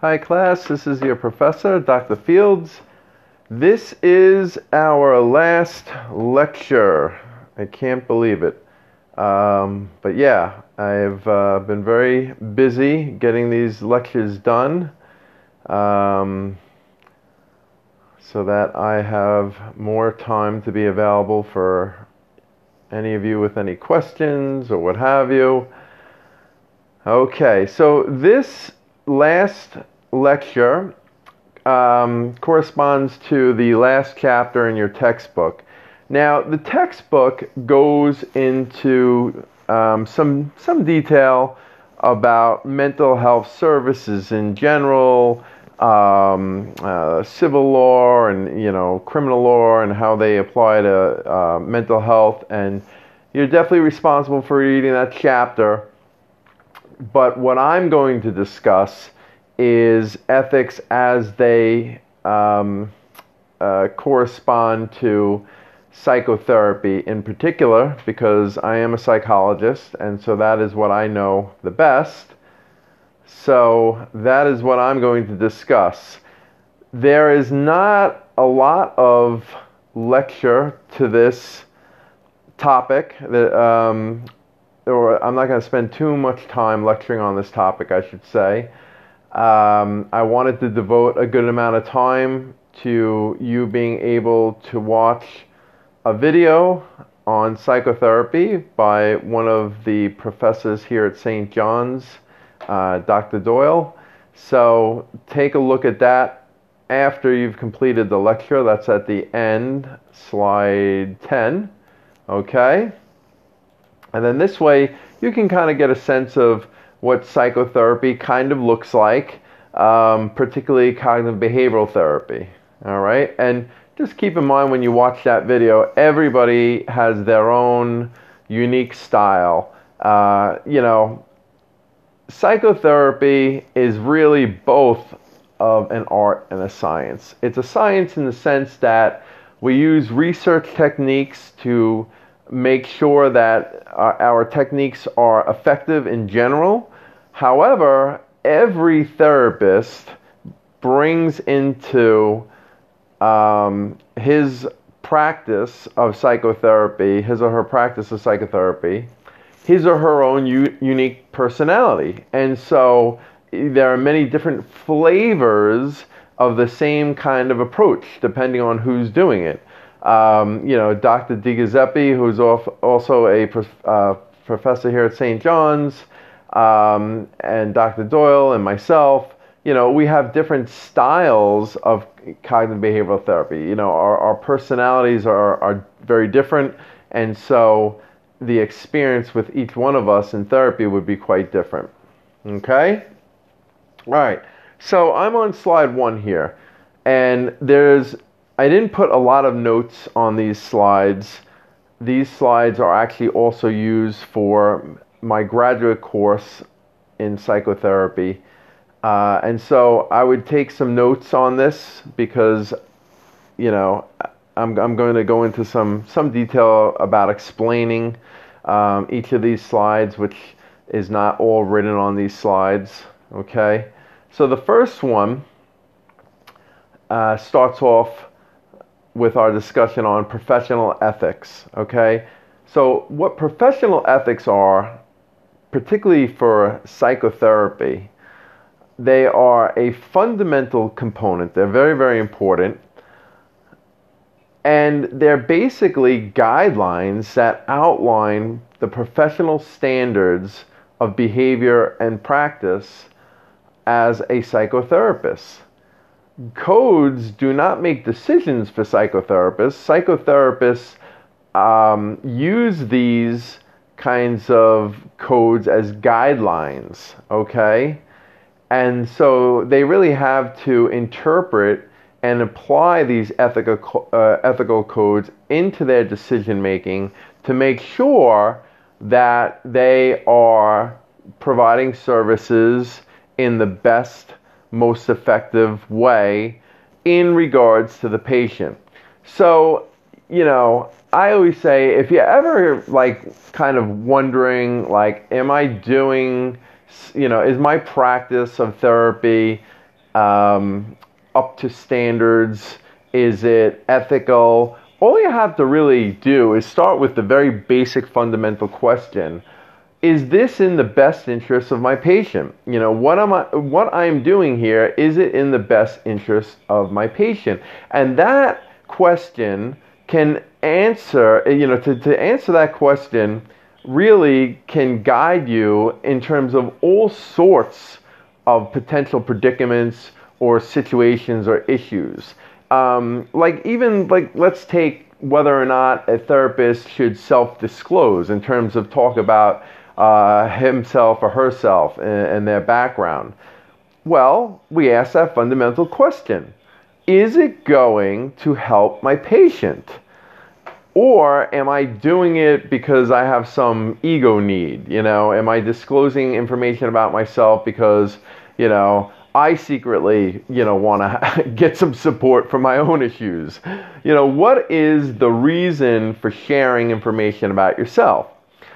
Hi class, this is your professor, Dr. Fields. This is our last lecture. I can't believe it. But yeah, I've been very busy getting these lectures done so that I have more time to be available for any of you with any questions or what have you. Okay, so this last lecture corresponds to the last chapter in your textbook. Now, the textbook goes into some detail about mental health services in general, civil law and criminal law and how they apply to mental health, and you're definitely responsible for reading that chapter. But what I'm going to discuss is ethics as they correspond to psychotherapy in particular, because I am a psychologist, and so that is what I know the best. So that is what I'm going to discuss. There is not a lot of lecture to this topic or I'm not going to spend too much time lecturing on this topic, I should say. I wanted to devote a good amount of time to you being able to watch a video on psychotherapy by one of the professors here at St. John's, Dr. Doyle. So take a look at that after you've completed the lecture. That's at the end, slide 10. Okay? And then this way, you can kind of get a sense of what psychotherapy kind of looks like, particularly cognitive behavioral therapy. All right? And just keep in mind when you watch that video, everybody has their own unique style. Psychotherapy is really both of an art and a science. It's a science in the sense that we use research techniques to make sure that our techniques are effective in general. However, every therapist brings into his practice of psychotherapy, his or her practice of psychotherapy, his or her own unique personality. And so there are many different flavors of the same kind of approach depending on who's doing it. Dr. DiGiuseppe, who's also a professor here at St. John's, and Dr. Doyle and myself, we have different styles of cognitive behavioral therapy. Our personalities are very different, and so the experience with each one of us in therapy would be quite different. Okay? All right. So I'm on slide 1 here, and I didn't put a lot of notes on these slides. These slides are actually also used for my graduate course in psychotherapy. And so I would take some notes on this because, I'm going to go into some detail about explaining each of these slides, which is not all written on these slides. Okay? So the first one starts off with our discussion on professional ethics, okay? So what professional ethics are, particularly for psychotherapy, they are a fundamental component. They're very, very important. And they're basically guidelines that outline the professional standards of behavior and practice as a psychotherapist. Codes do not make decisions for psychotherapists. Psychotherapists use these kinds of codes as guidelines, okay? And so they really have to interpret and apply these ethical codes into their decision making to make sure that they are providing services in the best, most effective way in regards to the patient. So, I always say, if you're ever kind of wondering, am I doing, is my practice of therapy up to standards? Is it ethical? All you have to really do is start with the very basic fundamental question. Is this in the best interest of my patient? What I'm doing here, is it in the best interest of my patient? And that question can answer, to answer that question really can guide you in terms of all sorts of potential predicaments or situations or issues. Let's take whether or not a therapist should self-disclose in terms of talk about himself or herself and their background. Well, we ask that fundamental question. Is it going to help my patient? Or am I doing it because I have some ego need? Am I disclosing information about myself because, I secretly, want to get some support for my own issues? What is the reason for sharing information about yourself?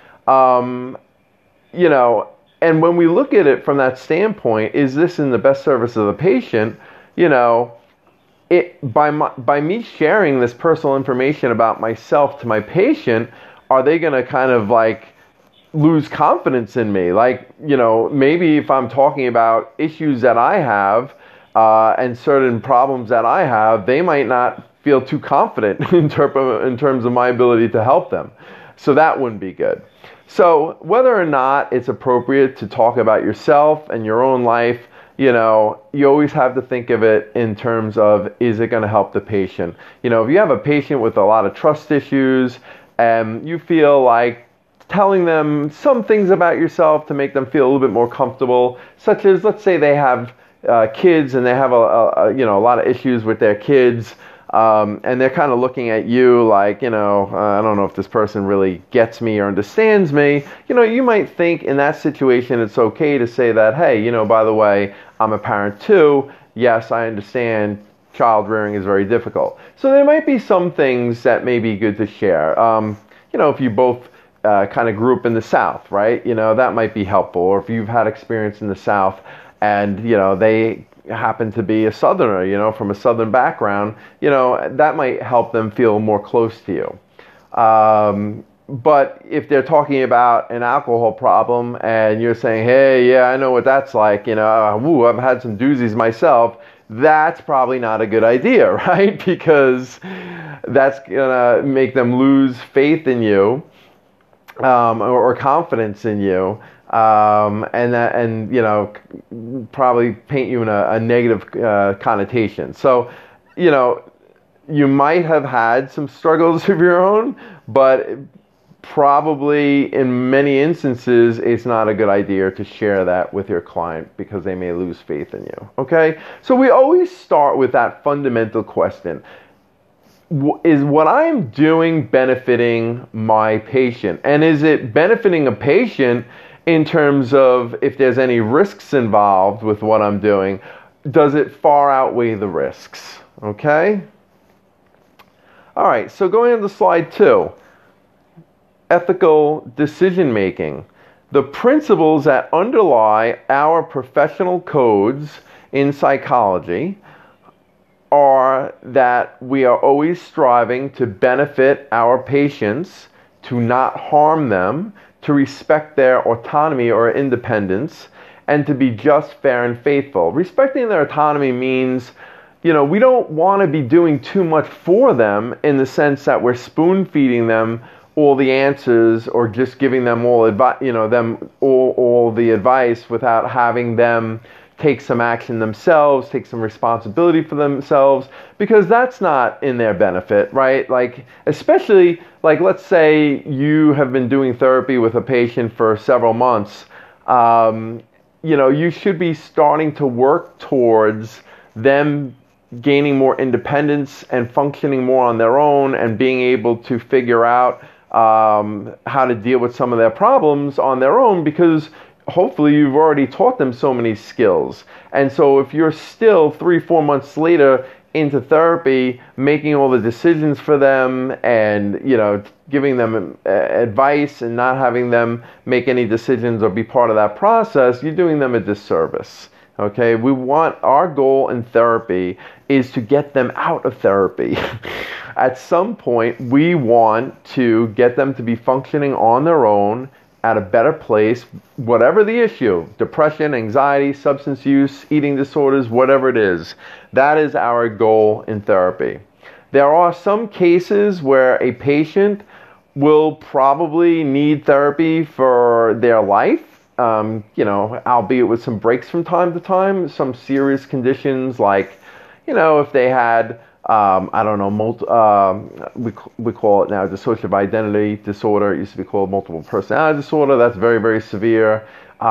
And when we look at it from that standpoint, is this in the best service of the patient? By me sharing this personal information about myself to my patient, are they going to kind of lose confidence in me? Maybe if I'm talking about issues that I have and certain problems that I have, they might not feel too confident in terms of my ability to help them. So that wouldn't be good. So whether or not it's appropriate to talk about yourself and your own life, you always have to think of it in terms of, is it going to help the patient? If you have a patient with a lot of trust issues and you feel like telling them some things about yourself to make them feel a little bit more comfortable, such as, let's say they have kids and they have a lot of issues with their kids, and they're kind of looking at you like, I don't know if this person really gets me or understands me. You might think in that situation it's okay to say that, hey, by the way, I'm a parent too. Yes, I understand child rearing is very difficult. So there might be some things that may be good to share. If you both kind of grew up in the South, right? That might be helpful. Or if you've had experience in the South and, they happen to be a Southerner, from a Southern background, that might help them feel more close to you. But if they're talking about an alcohol problem and you're saying, hey, yeah, I know what that's like, I've had some doozies myself, that's probably not a good idea, right? Because that's going to make them lose faith in you, or confidence in you. And probably paint you in a negative connotation. So, you might have had some struggles of your own, but probably in many instances, it's not a good idea to share that with your client because they may lose faith in you. Okay? So we always start with that fundamental question. Is what I'm doing benefiting my patient? And is it benefiting a patient in terms of if there's any risks involved with what I'm doing? Does it far outweigh the risks? Okay? All right, so going into slide 2, ethical decision making. The principles that underlie our professional codes in psychology are that we are always striving to benefit our patients, to not harm them, to respect their autonomy or independence, and to be just, fair, and faithful. Respecting their autonomy means, we don't want to be doing too much for them in the sense that we're spoon-feeding them all the answers or just giving them all the advice without having them take some action themselves, take some responsibility for themselves, because that's not in their benefit, right? Especially, let's say you have been doing therapy with a patient for several months. You should be starting to work towards them gaining more independence and functioning more on their own and being able to figure out how to deal with some of their problems on their own, because hopefully you've already taught them so many skills. And so if you're still 3-4 months later into therapy, making all the decisions for them and, giving them advice and not having them make any decisions or be part of that process, you're doing them a disservice. Okay, our goal in therapy is to get them out of therapy. At some point, we want to get them to be functioning on their own at a better place, whatever the issue, depression, anxiety, substance use, eating disorders, whatever it is. That is our goal in therapy. There are some cases where a patient will probably need therapy for their life. Albeit with some breaks from time to time, some serious conditions like, if they had, we call it now dissociative identity disorder. It used to be called multiple personality disorder. That's very, very severe.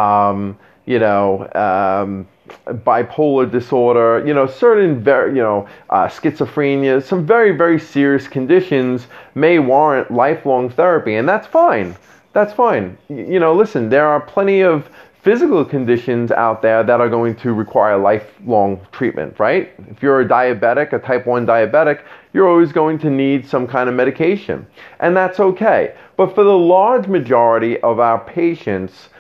Bipolar disorder, certain schizophrenia, some very, very serious conditions may warrant lifelong therapy, and that's fine. That's fine. Listen, there are plenty of physical conditions out there that are going to require lifelong treatment, right? If you're a diabetic, a type 1 diabetic, you're always going to need some kind of medication, and that's okay. But for the large majority of our patients,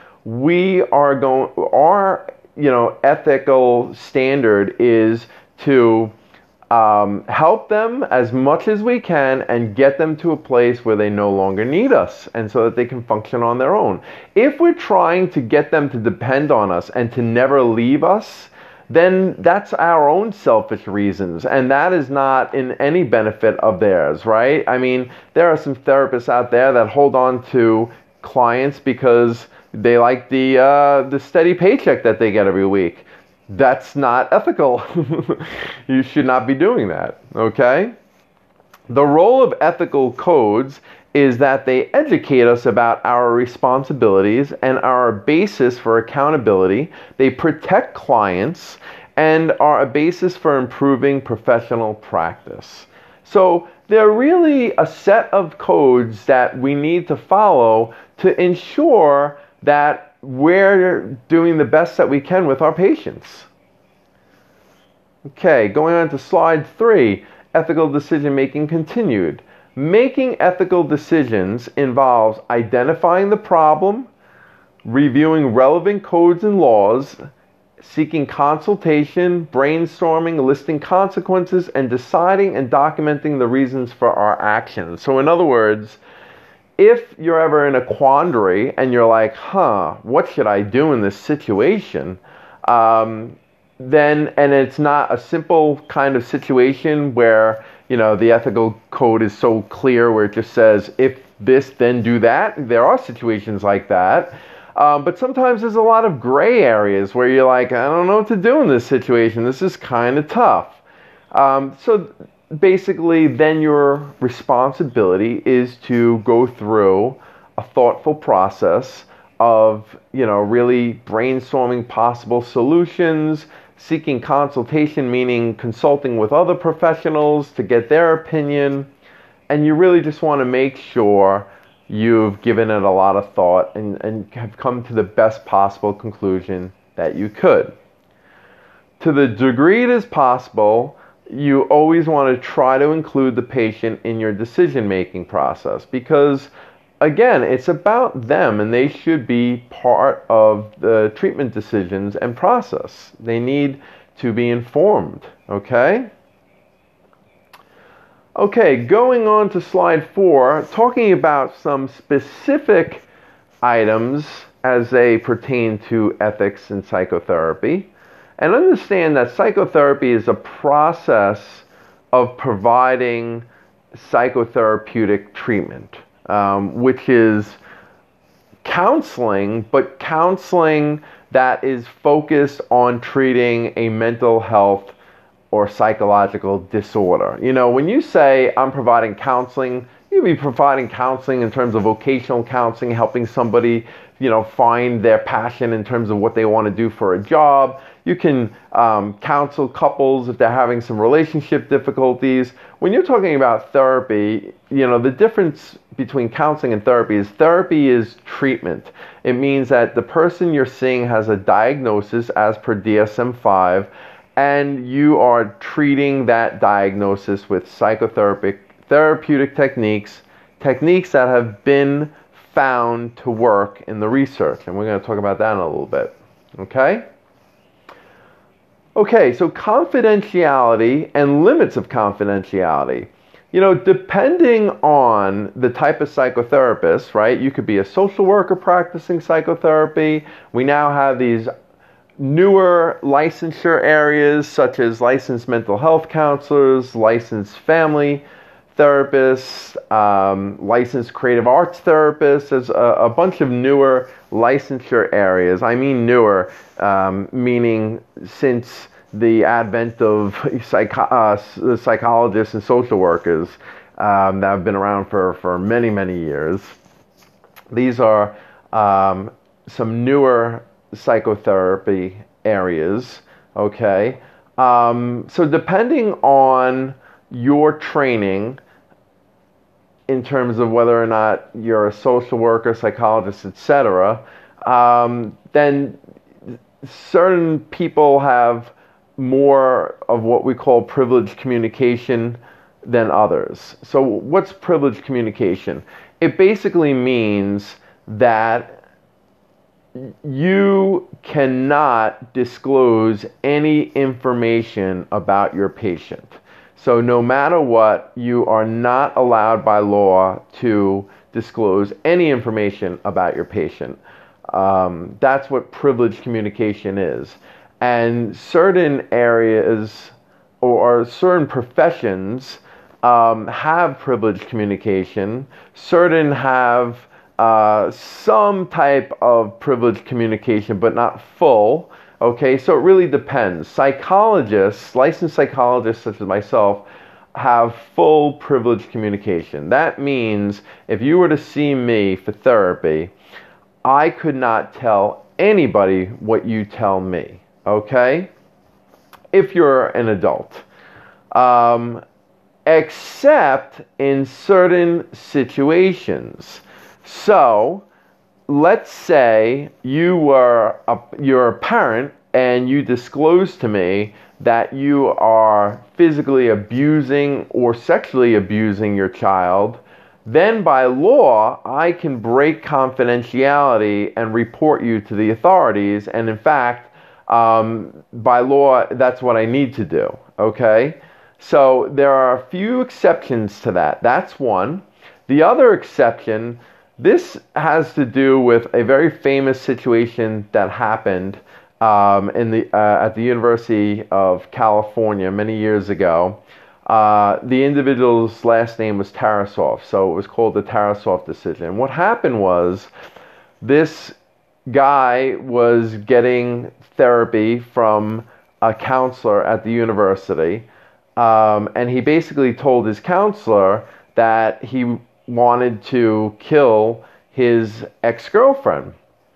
our ethical standard is to help them as much as we can and get them to a place where they no longer need us, and so that they can function on their own. If we're trying to get them to depend on us and to never leave us, then that's our own selfish reasons, and that is not in any benefit of theirs, right? I mean, there are some therapists out there that hold on to clients because they like the steady paycheck that they get every week. That's not ethical. You should not be doing that, okay? The role of ethical codes is that they educate us about our responsibilities and our basis for accountability. They protect clients and are a basis for improving professional practice. So they're really a set of codes that we need to follow to ensure that we're doing the best that we can with our patients. Okay, going on to slide 3, ethical decision making continued. Making ethical decisions involves identifying the problem, reviewing relevant codes and laws, seeking consultation, brainstorming, listing consequences, and deciding and documenting the reasons for our actions. So in other words, if you're ever in a quandary and you're like, what should I do in this situation? Then it's not a simple kind of situation where, the ethical code is so clear where it just says, if this, then do that. There are situations like that. But sometimes there's a lot of gray areas where you're like, I don't know what to do in this situation. This is kind of tough. So basically, then your responsibility is to go through a thoughtful process of, really brainstorming possible solutions, seeking consultation, meaning consulting with other professionals to get their opinion, and you really just want to make sure you've given it a lot of thought and have come to the best possible conclusion that you could. To the degree it is possible, you always want to try to include the patient in your decision-making process because, again, it's about them and they should be part of the treatment decisions and process. They need to be informed, okay? Okay, going on to slide 4, talking about some specific items as they pertain to ethics in psychotherapy. And understand that psychotherapy is a process of providing psychotherapeutic treatment, which is counseling, but counseling that is focused on treating a mental health or psychological disorder. When you say I'm providing counseling, you'll be providing counseling in terms of vocational counseling, helping somebody, find their passion in terms of what they want to do for a job. You can counsel couples if they're having some relationship difficulties. When you're talking about therapy, the difference between counseling and therapy is treatment. It means that the person you're seeing has a diagnosis as per DSM-5, and you are treating that diagnosis with therapeutic techniques that have been found to work in the research. And we're going to talk about that in a little bit. Okay? Okay, so confidentiality and limits of confidentiality. Depending on the type of psychotherapist, right? You could be a social worker practicing psychotherapy. We now have these newer licensure areas such as licensed mental health counselors, licensed family therapists, licensed creative arts therapists. There's a bunch of newer licensure areas. I mean newer, meaning since the advent of psychologists and social workers that have been around for many, many years. These are some newer psychotherapy areas, okay? So depending on your training in terms of whether or not you're a social worker, psychologist, etc., then certain people have more of what we call privileged communication than others. So what's privileged communication? It basically means that you cannot disclose any information about your patient. So no matter what, you are not allowed by law to disclose any information about your patient. That's what privileged communication is. And certain areas or certain professions have privileged communication. Certain have some type of privileged communication, but not full. Okay, so it really depends. Psychologists, licensed psychologists such as myself, have full privileged communication. That means if you were to see me for therapy, I could not tell anybody what you tell me. Okay? If you're an adult. Except in certain situations. So, let's say you're a parent and you disclose to me that you are physically abusing or sexually abusing your child. Then by law, I can break confidentiality and report you to the authorities. And in fact, by law, that's what I need to do, okay? So there are a few exceptions to that. That's one. The other exception, this has to do with a very famous situation that happened at the University of California many years ago. The individual's last name was Tarasov, so it was called the Tarasov decision. What happened was this guy was getting therapy from a counselor at the university, and he basically told his counselor that he wanted to kill his ex-girlfriend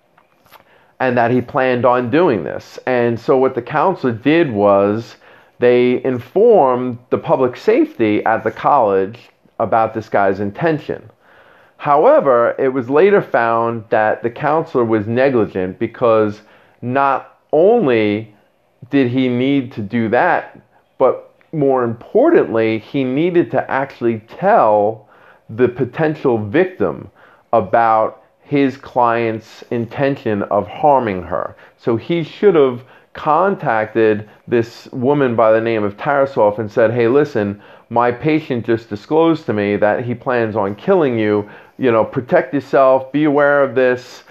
and that he planned on doing this. And so what the counselor did was they informed the public safety at the college about this guy's intention. However, it was later found that the counselor was negligent because not only did he need to do that, but more importantly, he needed to actually tell the potential victim about his client's intention of harming her. So he should have contacted this woman by the name of Tarasov and said, hey, listen, my patient just disclosed to me that he plans on killing you. Protect yourself, be aware of this,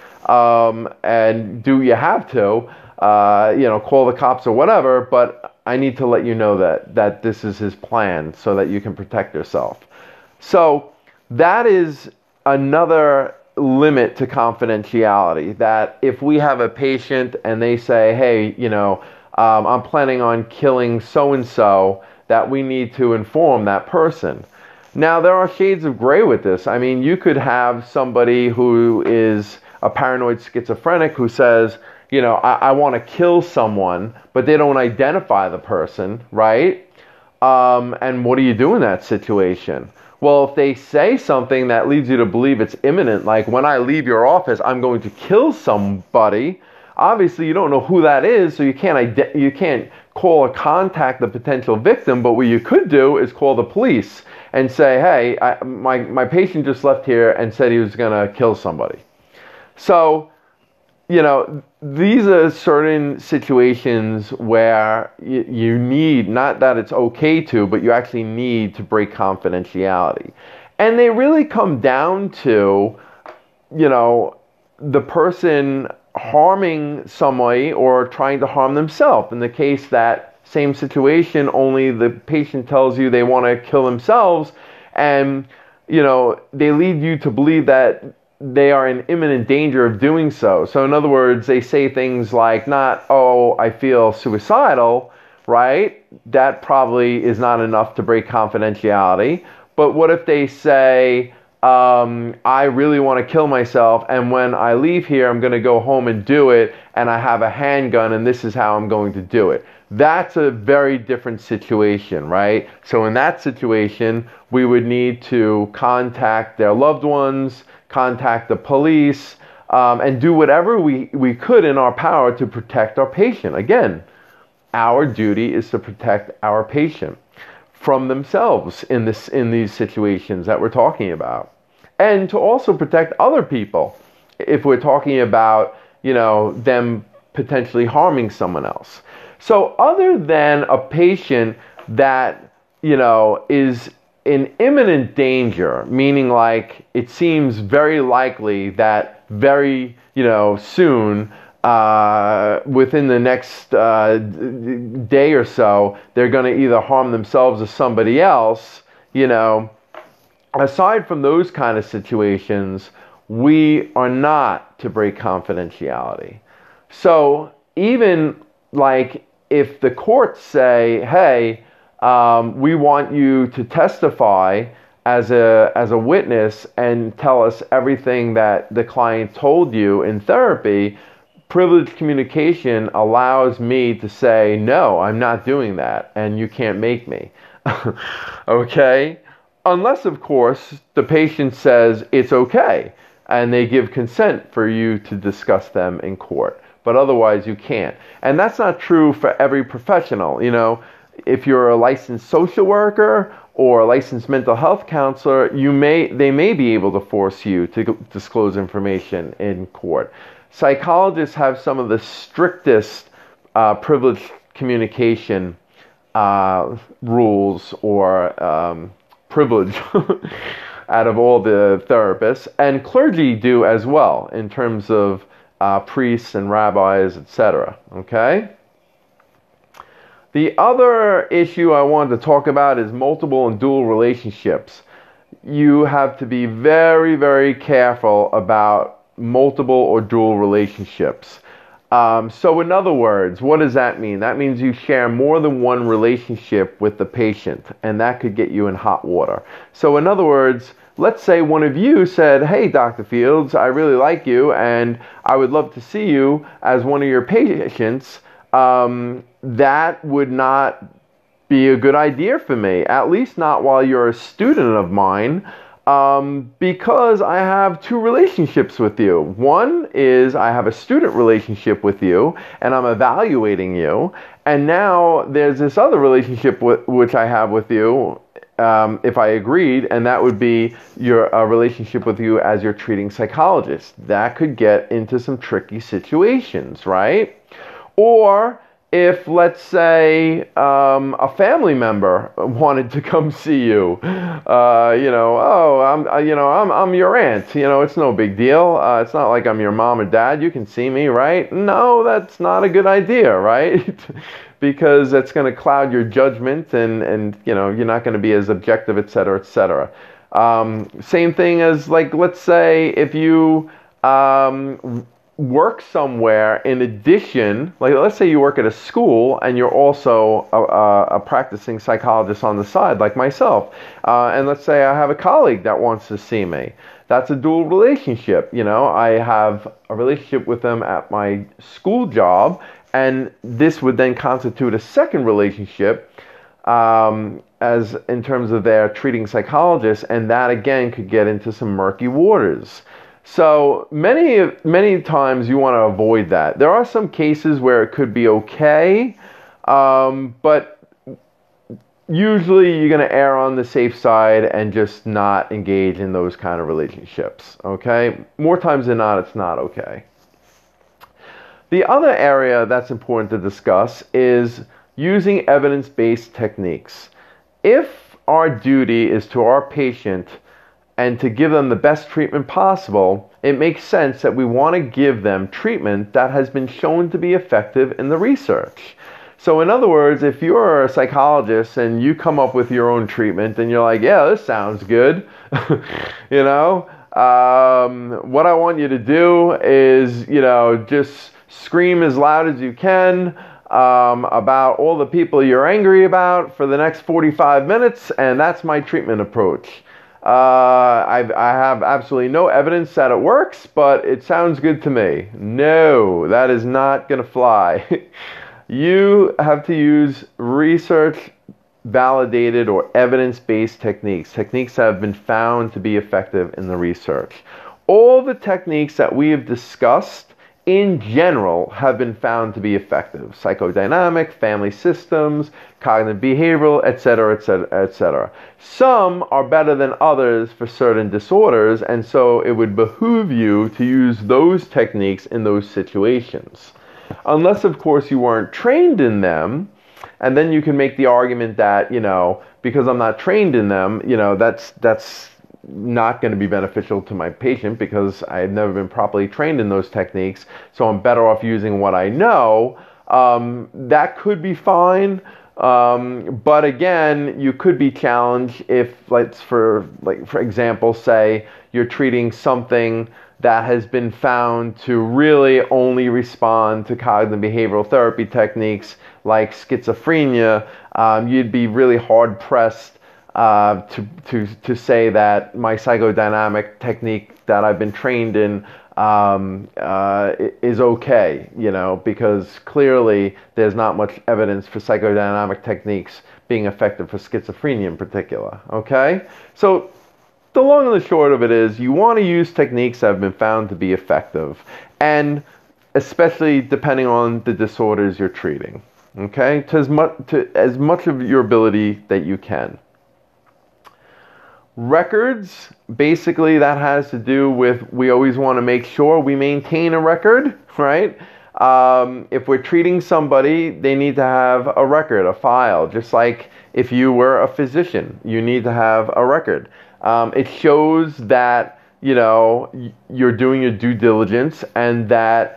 and do you have to, call the cops or whatever, but I need to let you know that this is his plan so that you can protect yourself. So that is another limit to confidentiality, that if we have a patient and they say, hey, I'm planning on killing so-and-so, that we need to inform that person. Now, there are shades of gray with this. I mean, you could have somebody who is a paranoid schizophrenic who says, I want to kill someone, but they don't identify the person, right? And what do you do in that situation? Well, if they say something that leads you to believe it's imminent, like when I leave your office, I'm going to kill somebody, obviously you don't know who that is, so you can't call or contact the potential victim, but what you could do is call the police and say, hey, my patient just left here and said he was going to kill somebody. So, these are certain situations where you need, not that it's okay to, but you actually need to break confidentiality. And they really come down to, the person harming somebody or trying to harm themselves. In the case that same situation, only the patient tells you they want to kill themselves, and, they lead you to believe that they are in imminent danger of doing so. So in other words, they say things like not, oh, I feel suicidal, right? That probably is not enough to break confidentiality. But what if they say, I really want to kill myself, and when I leave here, I'm going to go home and do it, and I have a handgun, and this is how I'm going to do it. That's a very different situation, right? So in that situation, we would need to contact their loved ones, contact the police, and do whatever we could in our power to protect our patient. Again, our duty is to protect our patient from themselves in these situations that we're talking about, and to also protect other people if we're talking about them potentially harming someone else. So other than a patient that is in imminent danger, meaning like it seems very likely that very soon, within the next day or so, they're going to either harm themselves or somebody else, aside from those kind of situations, we are not to break confidentiality. So even like if the courts say, hey, we want you to testify as a witness and tell us everything that the client told you in therapy, privileged communication allows me to say, no, I'm not doing that, and you can't make me. Okay? Unless, of course, the patient says it's okay, and they give consent for you to discuss them in court. But otherwise, you can't. And that's not true for every professional. If you're a licensed social worker or a licensed mental health counselor, they may be able to force you to disclose information in court. Psychologists have some of the strictest privileged communication rules or privilege out of all the therapists, and clergy do as well in terms of priests and rabbis, etc. Okay? The other issue I wanted to talk about is multiple and dual relationships. You have to be very, very careful about multiple or dual relationships. So in other words, what does that mean? That means you share more than one relationship with the patient, and that could get you in hot water. So in other words, let's say one of you said, hey, Dr. Fields, I really like you, and I would love to see you as one of your patients. That would not be a good idea for me, at least not while you're a student of mine, because I have two relationships with you. One is I have a student relationship with you, and I'm evaluating you, and now there's this other relationship which I have with you, if I agreed, and that would be your relationship with you as your treating psychologist. That could get into some tricky situations, right? Or if, let's say, a family member wanted to come see you, I'm your aunt. It's no big deal. It's not like I'm your mom or dad. You can see me, right? No, that's not a good idea, right? Because that's going to cloud your judgment, and you're not going to be as objective, et cetera, et cetera. Same thing as, like, let's say if you work somewhere in addition, like let's say you work at a school and you're also a practicing psychologist on the side, like myself, and let's say I have a colleague that wants to see me. That's a dual relationship. I have a relationship with them at my school job, and this would then constitute a second relationship as in terms of their treating psychologist, and that again could get into some murky waters. So many times you want to avoid that. There are some cases where it could be okay, but usually you're going to err on the safe side and just not engage in those kind of relationships, okay? More times than not, it's not okay. The other area that's important to discuss is using evidence-based techniques. If our duty is to our patient and to give them the best treatment possible, it makes sense that we want to give them treatment that has been shown to be effective in the research. So in other words, if you're a psychologist and you come up with your own treatment and you're like, yeah, this sounds good, you know, what I want you to do is, just scream as loud as you can about all the people you're angry about for the next 45 minutes, and that's my treatment approach. I have absolutely no evidence that it works, but it sounds good to me. No, that is not going to fly. You have to use research-validated or evidence-based techniques that have been found to be effective in the research. All the techniques that we have discussed in general have been found to be effective. Psychodynamic, family systems, cognitive behavioral, etc., etc., etc. Some are better than others for certain disorders, and so it would behoove you to use those techniques in those situations. Unless, of course, you weren't trained in them, and then you can make the argument that, because I'm not trained in them, that's not going to be beneficial to my patient because I've never been properly trained in those techniques, so I'm better off using what I know. That could be fine, but again, you could be challenged if, for example, say you're treating something that has been found to really only respond to cognitive behavioral therapy techniques like schizophrenia. You'd be really hard pressed to say that my psychodynamic technique that I've been trained in is okay, because clearly there's not much evidence for psychodynamic techniques being effective for schizophrenia in particular. Okay, so the long and the short of it is you want to use techniques that have been found to be effective, and especially depending on the disorders you're treating, okay, to as much of your ability that you can. Records, basically that has to do with, we always want to make sure we maintain a record, right? If we're treating somebody, they need to have a record, a file, just like if you were a physician, you need to have a record. It shows that, you're doing your due diligence and that,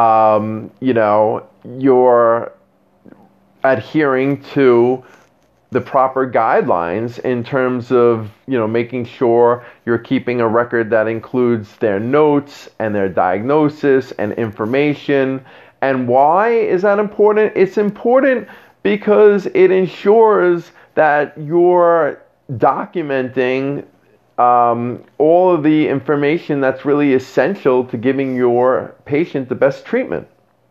you're adhering to the proper guidelines in terms of, making sure you're keeping a record that includes their notes and their diagnosis and information. And why is that important? It's important because it ensures that you're documenting all of the information that's really essential to giving your patient the best treatment.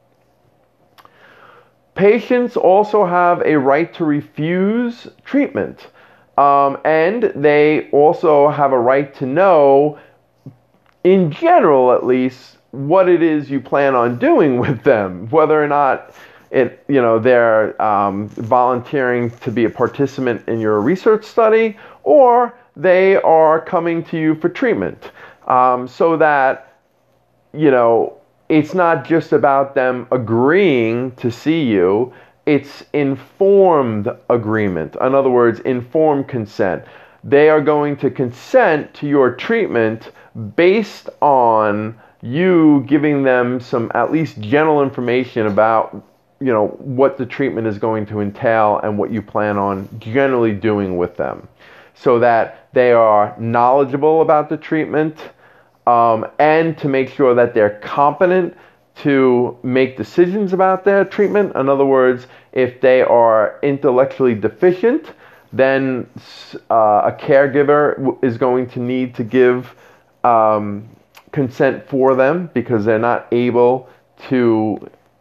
Patients also have a right to refuse treatment, and they also have a right to know, in general at least, what it is you plan on doing with them, whether or not they're volunteering to be a participant in your research study, or they are coming to you for treatment, so that, it's not just about them agreeing to see you, it's informed agreement. In other words, informed consent. They are going to consent to your treatment based on you giving them some at least general information about, what the treatment is going to entail and what you plan on generally doing with them, so that they are knowledgeable about the treatment, and to make sure that they're competent to make decisions about their treatment. In other words, if they are intellectually deficient, then a caregiver is going to need to give consent for them because they're not able to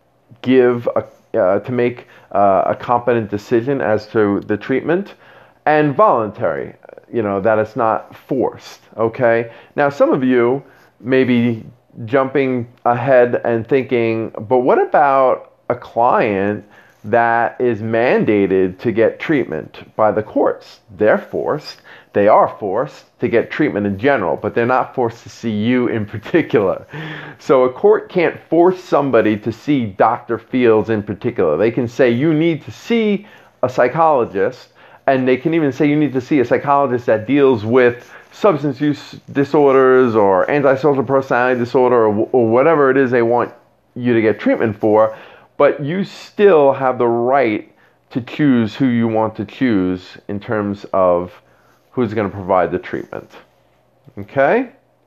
make a competent decision as to the treatment. And voluntary, that it's not forced, okay? Now, some of you may be jumping ahead and thinking, but what about a client that is mandated to get treatment by the courts. They are forced to get treatment in general, but they're not forced to see you in particular. So a court can't force somebody to see Dr. Fields in particular. They can say you need to see a psychologist, and they can even say you need to see a psychologist that deals with substance use disorders or antisocial personality disorder or whatever it is they want you to get treatment for, but you still have the right to choose who you want to choose in terms of who's going to provide the treatment. Okay?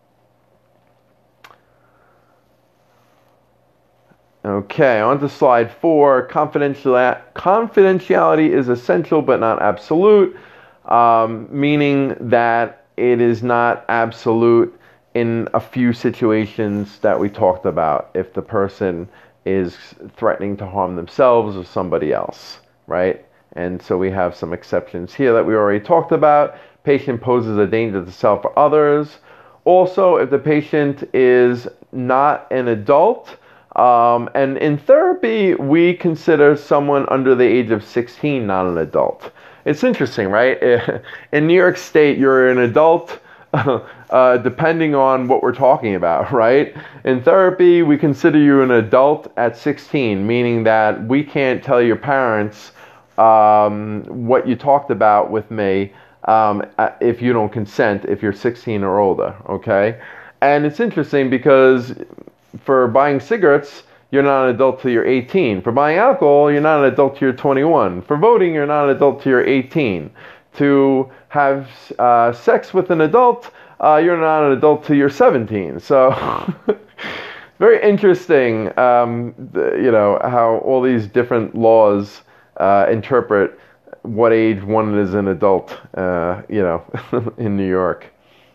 Okay, on to slide 4. Confidentiality is essential but not absolute, meaning that it is not absolute in a few situations that we talked about. If the person is threatening to harm themselves or somebody else, right? And so we have some exceptions here that we already talked about. Patient poses a danger to self or others. Also, if the patient is not an adult, and in therapy, we consider someone under the age of 16 not an adult. It's interesting, right? In New York State, you're an adult depending on what we're talking about, right? In therapy, we consider you an adult at 16, meaning that we can't tell your parents what you talked about with me if you don't consent, if you're 16 or older, okay? And it's interesting because for buying cigarettes, you're not an adult till you're 18. For buying alcohol, you're not an adult till you're 21. For voting, you're not an adult till you're 18. To have sex with an adult, you're not an adult till you're 17. So, very interesting, how all these different laws interpret what age one is an adult, in New York.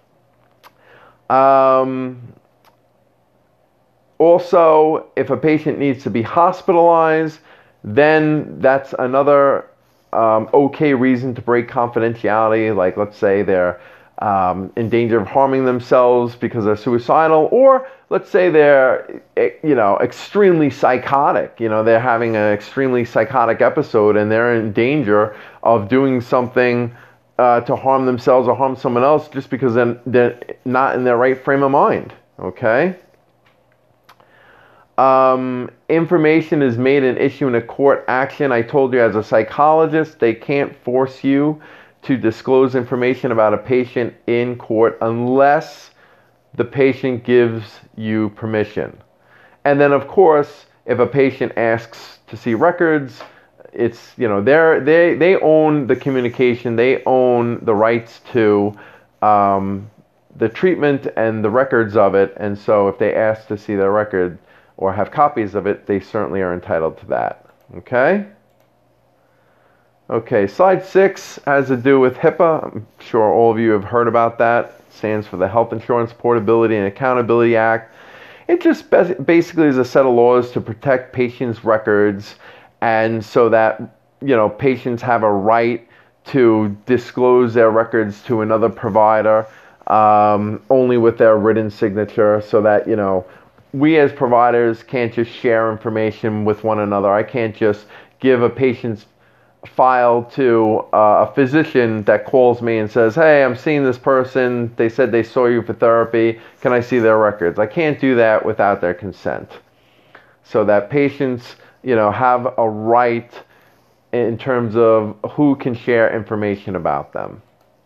Also, if a patient needs to be hospitalized, then that's another okay reason to break confidentiality. Like, let's say they're in danger of harming themselves because they're suicidal, or let's say they're, extremely psychotic. They're having an extremely psychotic episode and they're in danger of doing something to harm themselves or harm someone else just because they're not in their right frame of mind. Okay? Information is made an issue in a court action. I told you, as a psychologist, they can't force you to disclose information about a patient in court unless the patient gives you permission. And then, of course, if a patient asks to see records, it's, they own the communication, they own the rights to the treatment and the records of it. And so if they ask to see their record or have copies of it, they certainly are entitled to that. Okay? Okay, slide 6 has to do with HIPAA. I'm sure all of you have heard about that. It stands for the Health Insurance Portability and Accountability Act. It just basically is a set of laws to protect patients' records, and so that, patients have a right to disclose their records to another provider only with their written signature, so that, we as providers can't just share information with one another. I can't just give a patient's file to a physician that calls me and says, hey, I'm seeing this person. They said they saw you for therapy. Can I see their records? I can't do that without their consent. So that patients, have a right in terms of who can share information about them.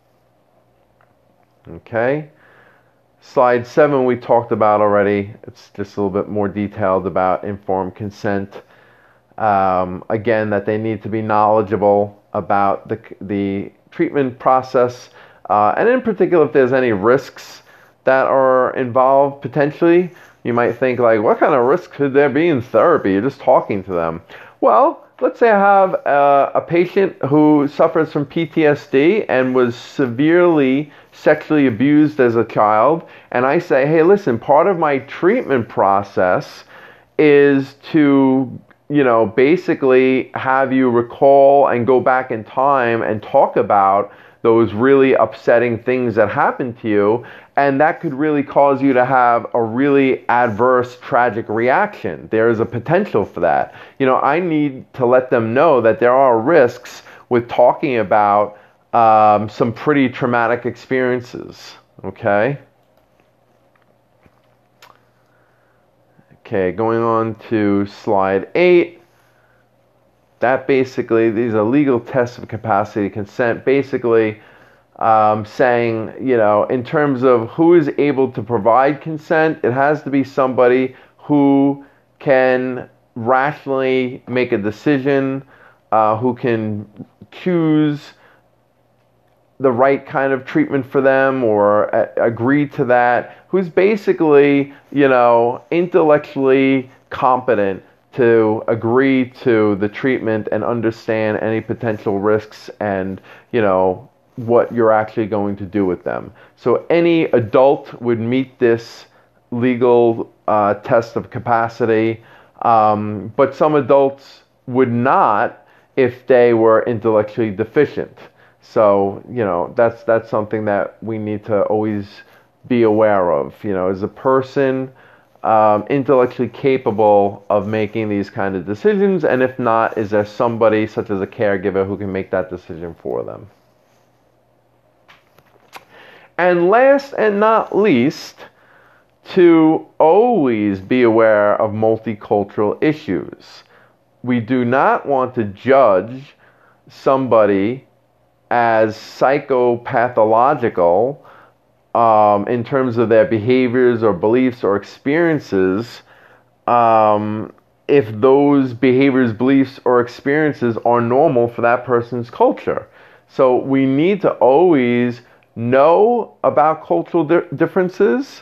Okay? Slide 7 we talked about already. It's just a little bit more detailed about informed consent. Again, that they need to be knowledgeable about the treatment process, and in particular if there's any risks that are involved potentially. You might think, like, what kind of risk could there be in therapy? You're just talking to them. Well, let's say I have a patient who suffers from PTSD and was severely sexually abused as a child, and I say, hey, listen, part of my treatment process is to, basically have you recall and go back in time and talk about those really upsetting things that happen to you, and that could really cause you to have a really adverse, tragic reaction. There is a potential for that. I need to let them know that there are risks with talking about some pretty traumatic experiences. Okay? Okay, going on to slide 8. That basically, these are legal tests of capacity consent, basically saying, in terms of who is able to provide consent, it has to be somebody who can rationally make a decision, who can choose the right kind of treatment for them or agree to that, who's basically, intellectually competent to agree to the treatment and understand any potential risks and, what you're actually going to do with them. So any adult would meet this legal test of capacity, but some adults would not if they were intellectually deficient. So, that's something that we need to always be aware of. Is a person intellectually capable of making these kind of decisions? And if not, is there somebody such as a caregiver who can make that decision for them? And last and not least, to always be aware of multicultural issues. We do not want to judge somebody as psychopathological in terms of their behaviors or beliefs or experiences if those behaviors, beliefs, or experiences are normal for that person's culture. So we need to always know about cultural differences.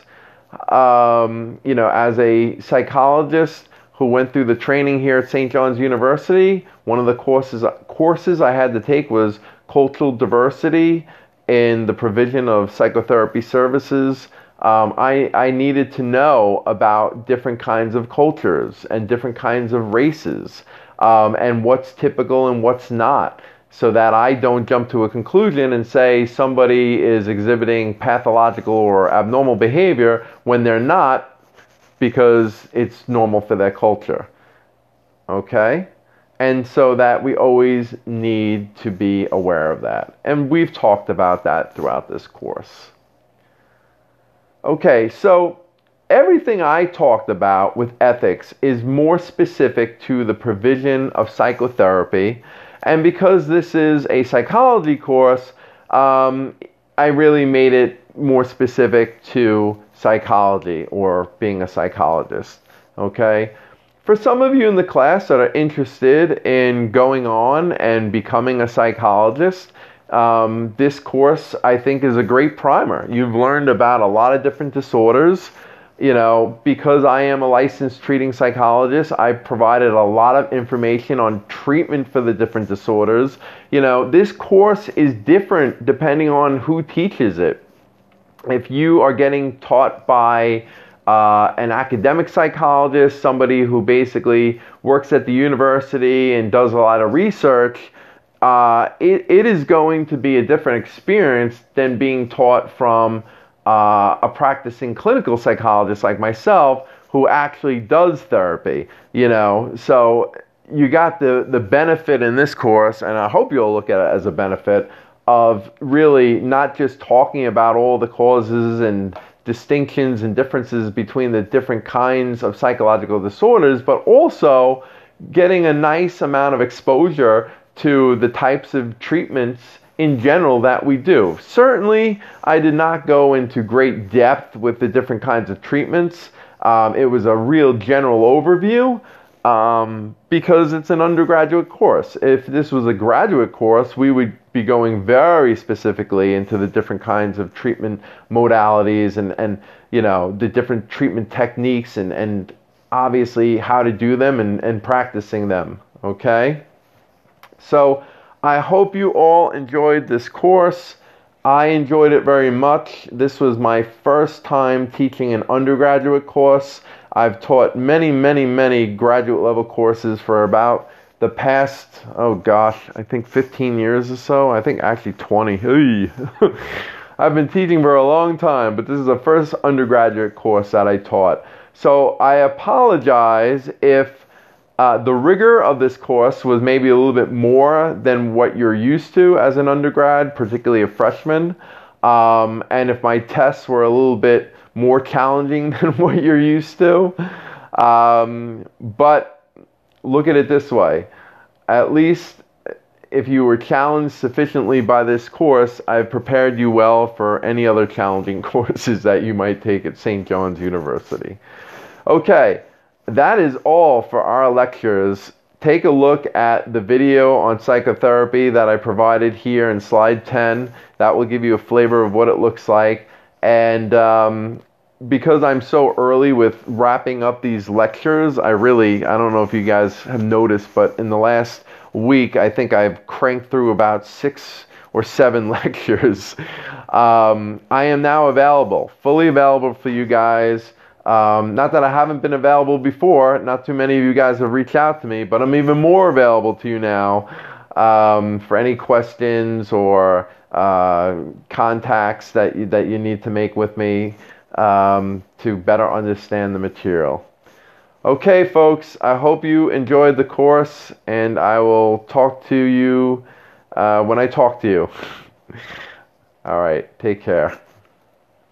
As a psychologist who went through the training here at St. John's University, one of the courses I had to take was cultural diversity in the provision of psychotherapy services. I needed to know about different kinds of cultures and different kinds of races, and what's typical and what's not, so that I don't jump to a conclusion and say somebody is exhibiting pathological or abnormal behavior when they're not, because it's normal for their culture. Okay? And so that we always need to be aware of that. And we've talked about that throughout this course. Okay, so everything I talked about with ethics is more specific to the provision of psychotherapy. And because this is a psychology course, I really made it more specific to psychology or being a psychologist. Okay? For some of you in the class that are interested in going on and becoming a psychologist, this course, I think, is a great primer. You've learned about a lot of different disorders. Because I am a licensed treating psychologist, I provided a lot of information on treatment for the different disorders. This course is different depending on who teaches it. If you are getting taught by an academic psychologist, somebody who basically works at the university and does a lot of research, it is going to be a different experience than being taught from a practicing clinical psychologist like myself who actually does therapy. So you got the benefit in this course, and I hope you'll look at it as a benefit, of really not just talking about all the causes and distinctions and differences between the different kinds of psychological disorders, but also getting a nice amount of exposure to the types of treatments in general that we do. Certainly, I did not go into great depth with the different kinds of treatments. It was a real general overview because it's an undergraduate course. If this was a graduate course, we would be going very specifically into the different kinds of treatment modalities and the different treatment techniques and obviously how to do them and practicing them. Okay? So I hope you all enjoyed this course. I enjoyed it very much. This was my first time teaching an undergraduate course. I've taught many, many, many graduate level courses for about the past, oh gosh, I think 15 years or so. I think actually 20. Hey. I've been teaching for a long time, but this is the first undergraduate course that I taught. So I apologize if the rigor of this course was maybe a little bit more than what you're used to as an undergrad, particularly a freshman. And if my tests were a little bit more challenging than what you're used to. But look at it this way. At least if you were challenged sufficiently by this course, I've prepared you well for any other challenging courses that you might take at St. John's University. Okay, that is all for our lectures. Take a look at the video on psychotherapy that I provided here in slide 10. That will give you a flavor of what it looks like. And because I'm so early with wrapping up these lectures, I don't know if you guys have noticed, but in the last week, I think I've cranked through about 6 or 7 lectures. I am now available, fully available for you guys. Not that I haven't been available before. Not too many of you guys have reached out to me, but I'm even more available to you now for any questions or contacts that you need to make with me to better understand the material. Okay, folks, I hope you enjoyed the course, and I will talk to you when I talk to you. All right, take care.